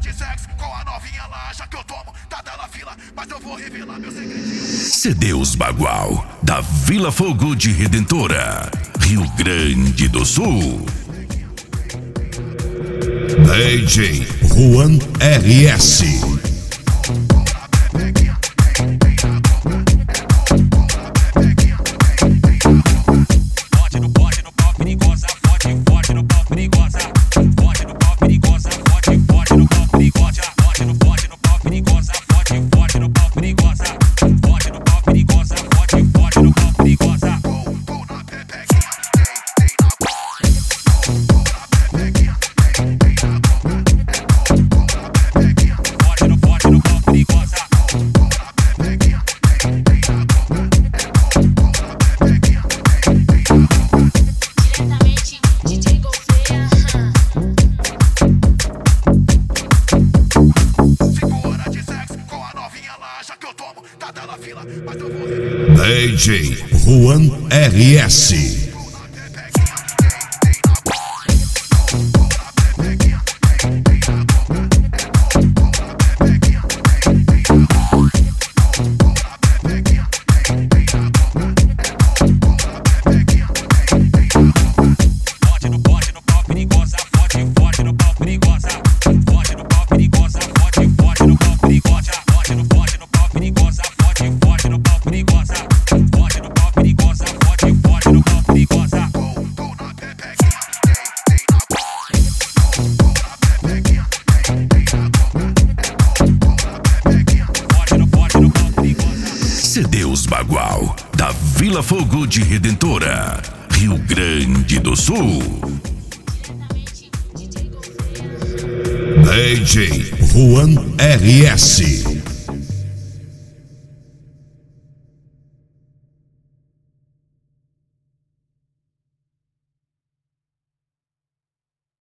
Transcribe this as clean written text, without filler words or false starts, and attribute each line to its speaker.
Speaker 1: de sexo com a novinha lá, já que eu tomo, tá dela fila, mas eu vou revelar meu segredinho.
Speaker 2: CDs Bagual, da Vila Fogo de Redentora, Rio Grande do Sul. DJ Juan RS. DJ Juan RS. CDs Bagual, da Vila Fogo de Redentora, Rio Grande do Sul. DJ Juan RS.